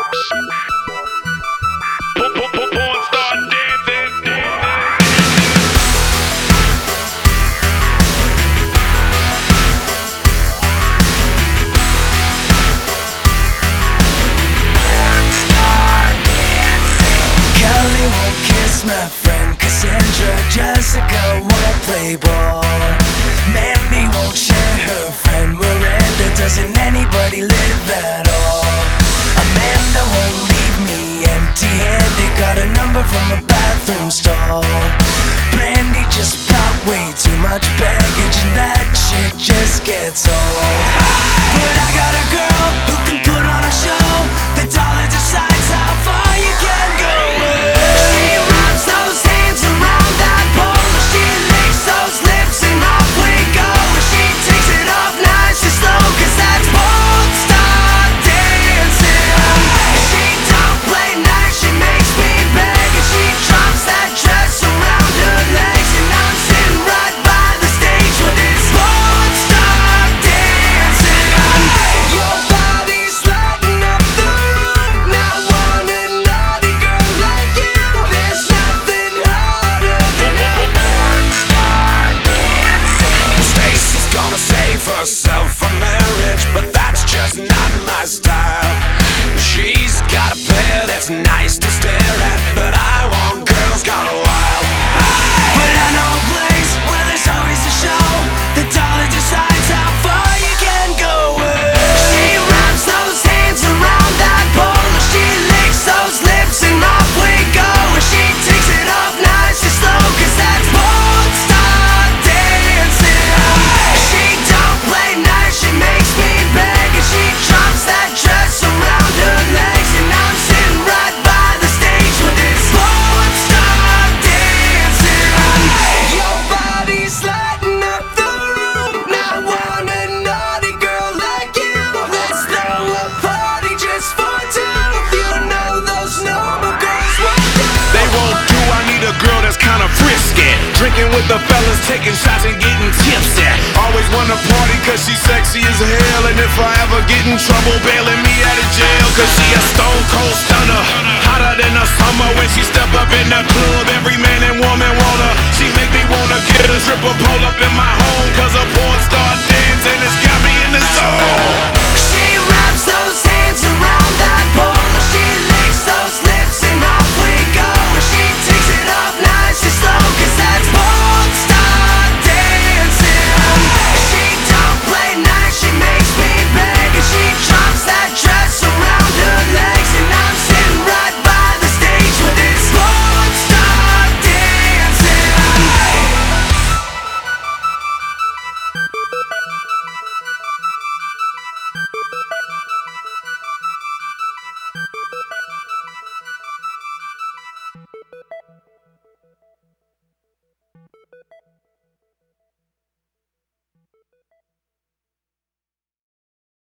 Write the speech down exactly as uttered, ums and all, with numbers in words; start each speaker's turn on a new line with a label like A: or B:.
A: Porn star dancing.
B: Kelly won't kiss my friend Cassandra. Jessica won't play ball. Mandy won't share her friend Miranda. Doesn't anybody live at all? Amanda won't leave me empty-handed. Got a number from a bathroom stall. Brandy just brought way too much baggage, and that shit just gets old. But I got a girl who can put on a show. The dollar decides how far you can go. She wraps those hands around that pole. She licks those lips and off we go. She takes it off nice and slow, cause that's porn star dancing. She don't play nice, she makes me beg, and she drops that dress around her legs, and I'm sitting right by the stage with this porn star dancing. Your body's lighting up the room. Now want a naughty girl like you. There's nothing harder than a porn star dancing.
C: Stacy's gonna save herself for marriage, but that's just not my style. She's got a pair that's nice to stare at, but I want girls gone wild.
B: But I know a place where there's always a show. The dollar decides how far you can go. She wraps those hands around that pole. She licks those lips and off we go. She takes it off nice and slow, cause that's porn star dancing. She don't play nice, she makes me beg, and she drops that dress around her legs, and I'm sitting right by the stage with this porn star dancing. Your body's lighting up the room. Now want a naughty girl like you. Let's throw a party just for two. You know those normal girls won't do.
C: They won't do, I need a girl that's kinda frisky, drinking with the fellas, taking shots and getting tipsy. Always wanna party cause she's sexy as hell, and if I ever get in trouble, bailing me out of jail. Cause she a stone cold stunner, hotter than the summer. When she step up in the club, every man and woman want her. She make me wanna get a stripper pole up in my home, cause a porn star dancing has got me in the zone.
B: She wraps those hands around that pole. She licks those lips and off we go. She takes it off nice and slow, cause that's porn star dancing. She don't play nice, she makes me beg, and she drops that dress around her legs, and I'm sitting right by the stage with this porn star dancing.